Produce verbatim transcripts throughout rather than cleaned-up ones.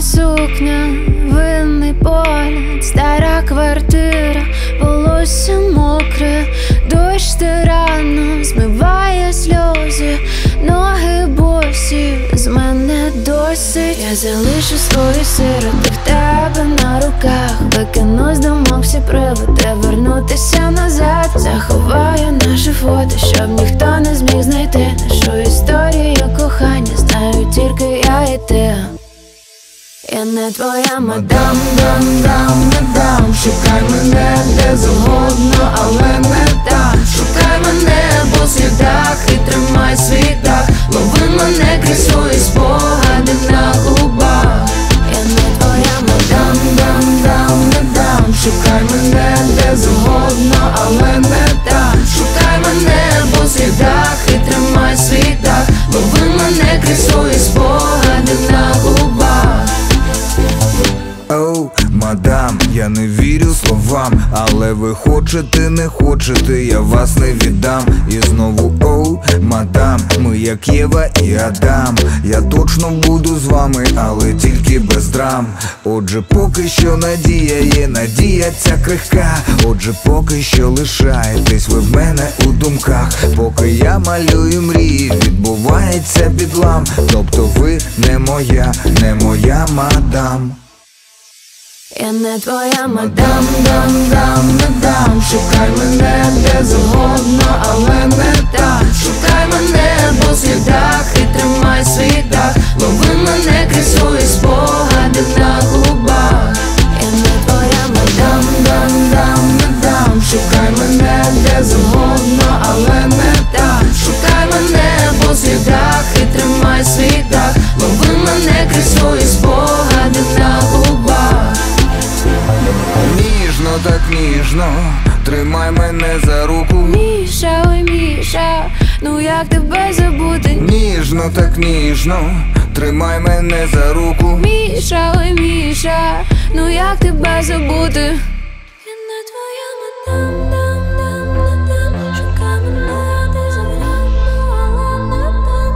Чорна сукня, винний погляд, стара квартира, волосся мокре, дощ тирано змиває сльози, ноги босі, з мене досить. Я залишу свої сироти в тебе на руках, викину з думок всі приводи, вернутися назад. Заховаю наше фото, щоб ніхто не зміг знайти нашу історію кохання, знаю тільки я і ти. Я не твоя мадам, дам, дам, не дам. Шукай мене де завгодно, але не там. Шукай мене по слідах і тримай свій дах. Лови мене крізь свої спогади на губах. Я не твоя мадам, дам, дам, не дам. Шукай мене де завгодно, але не там. Шукай мене по слідах і тримай свій дах. Лови мене крізь свої спогади на губах. Оу, мадам, я не вірю словам, але ви хочете, не хочете, я вас не віддам. І знову оу, мадам, ми як Єва і Адам. Я точно буду з вами, але тільки без драм. Отже, поки що надія є, надія ця крихка. Отже, поки що лишаєтесь ви в мене у думках. Поки я малюю мрії, відбувається підлам. Тобто ви не моя, не моя мадам. Я не твоя мадам, дам, дам, не дам. Шукай мене де завгодно, але не там. Шукай мене по слідах і тримай свій дах. Лови мене крізь свої спогади на губах. Я не твоя мадам, дам, дам, не дам. Шукай мене де завгодно, але не там. Шукай мене по слідах і тримай свій дах. Лови мене крізь свої спогади на губах. Ніжно, так ніжно, тримай мене за руку. Міша, ой, Міша, ну як тебе забути? Ніжно, так ніжно, тримай мене за руку. Міша, ой, Міша, ну як тебе забути? Я не твоя мадам, дам, дам, не дам. Шукай мене де завгодно, але не там.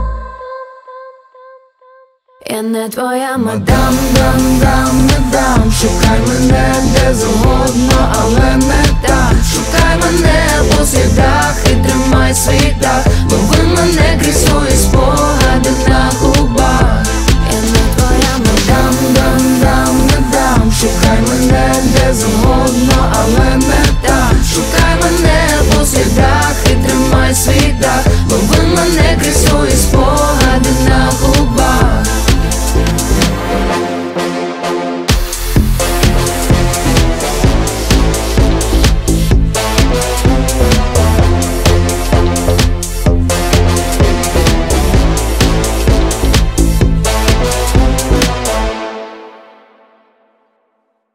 Я не твоя мадам, дам, дам, не дам. Шукай мене де завгодно, але не там. Шукай мене по